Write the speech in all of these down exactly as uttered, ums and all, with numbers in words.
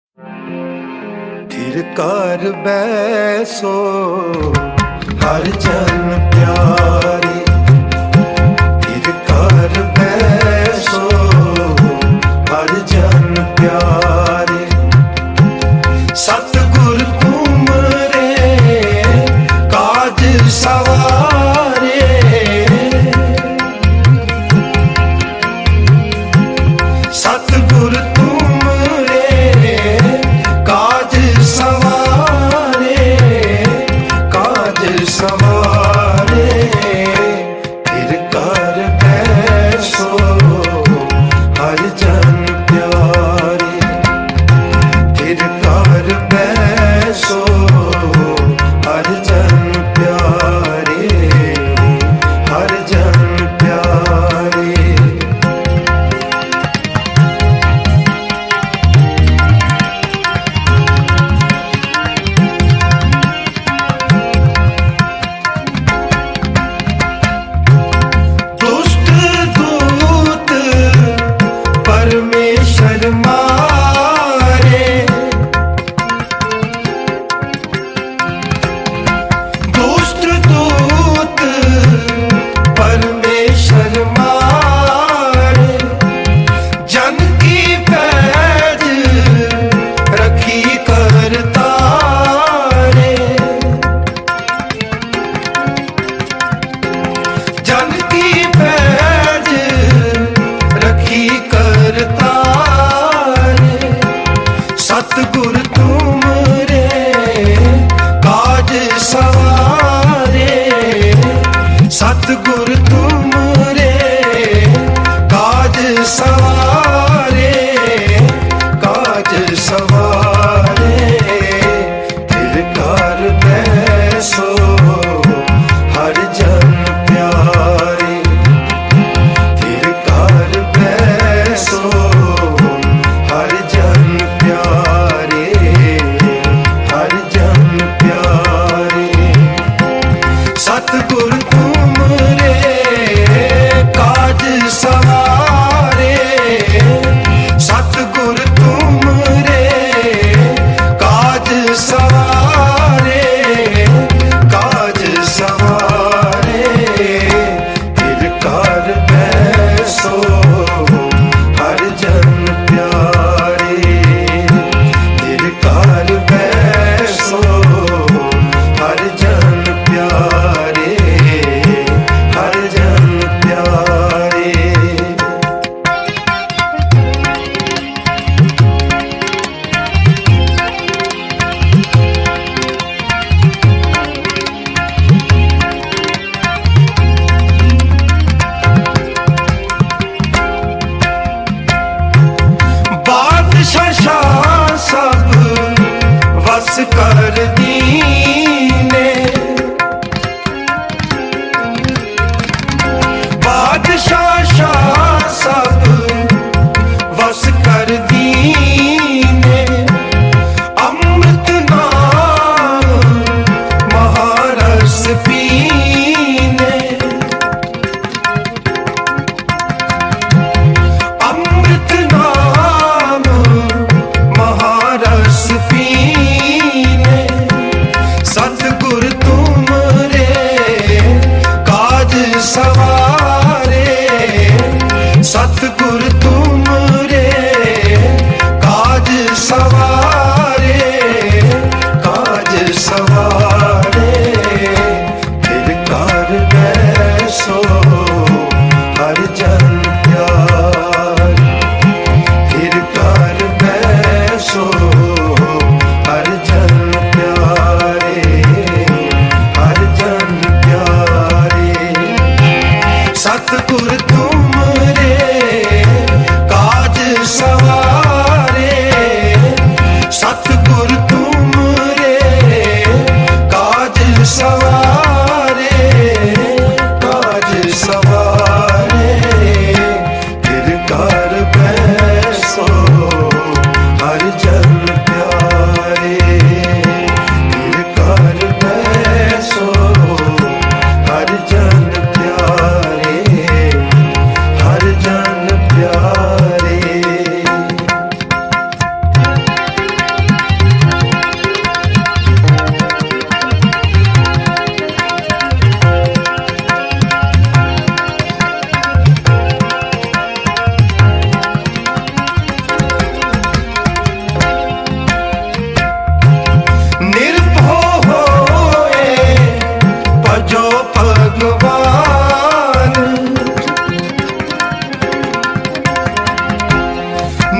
थिर कर बैसो हर जन प्यारे, थिर कर बैसो हर जन प्यारे। सतगुर तुमरे काज सवारे, सतगुर तुमरे काज सवारे, काज सवारे। फिर कर बैसो हर जन प्यारे, फिर कर बैसो हर जन प्यारे, हर जन प्यारे। परमेश्वर मारे, दुष्ट दूत परमेश्वर मारे। जन की पैज रखी करतारे, जन की पैज रखी करतारे। सतगुर तुमरे काज सवारे, सतगुर तुमरे काज सवारे, काज सवारे। फिर कर बैसो हर जन प्यारे, फिर कर बैसो हर जन प्यारे, हर जन प्यारे। सतगुर तुमरे काज सवारे, सतगुर तुमरे काज सवारे, काज सवारे। फिर कर बैसो हर जन प्यारे, फिर कर बैसो हर जन प्यारे, हर जन प्यारे। बादशाह सब वस कर दीने, बादशाह सब वस कर दीने। अमृत नाम महारस पीने, अमृत नाम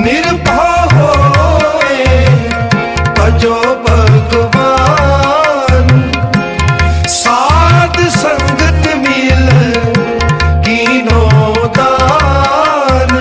निर्भय होए भजो भगवान। साध संगत मिल कीनो दान।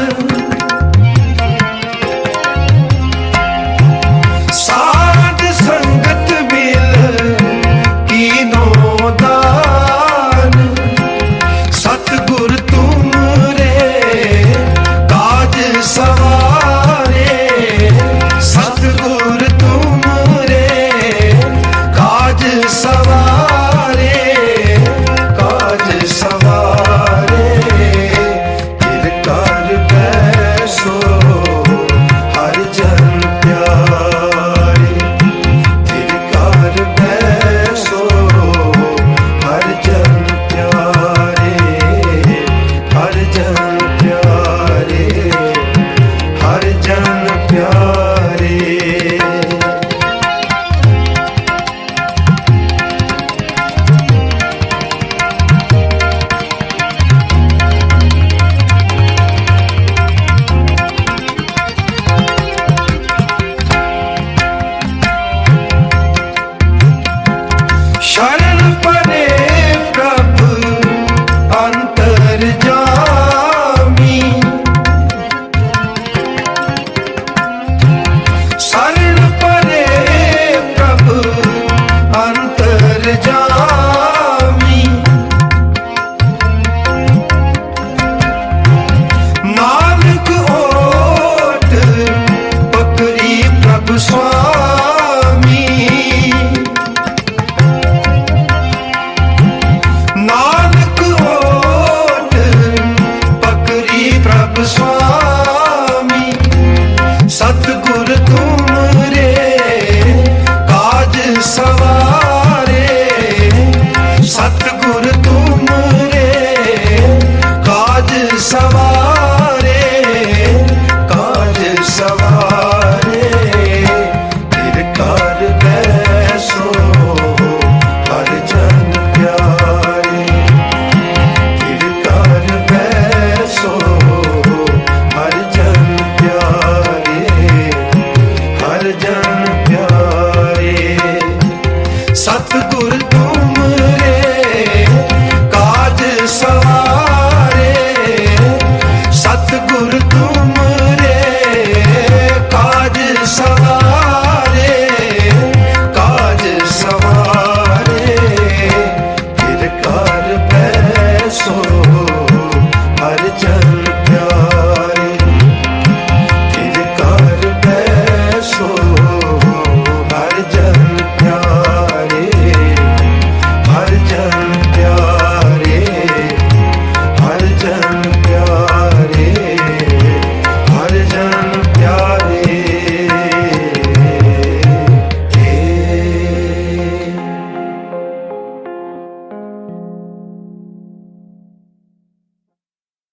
साध संगत मिल कीनो दान। सतगुर तुम रे काज सवारे। सतगुर तुम रे काज सवारे। काज सवारे फिर कर बैसो हर जन प्यारे। फिर कर बैसो हर जन प्यारे। हर जन प्यारे। हर जन प्यारे। शरण परे प्रभु अंतर्यामी। शरण परे प्रभु अंतर्यामी। नानक ओट पकड़ी प्रभु स्वामी। नानक ओट पकड़ी प्रभु स्वामी। सतगुर तुम रे काज सवारे। सतगुर तुम रे काज सवारे। काज सवारे फिर कर बैसो हर जन प्यारे। फिर कर बैसो हर जन प्यारे। हर जन प्यारे। सतगुर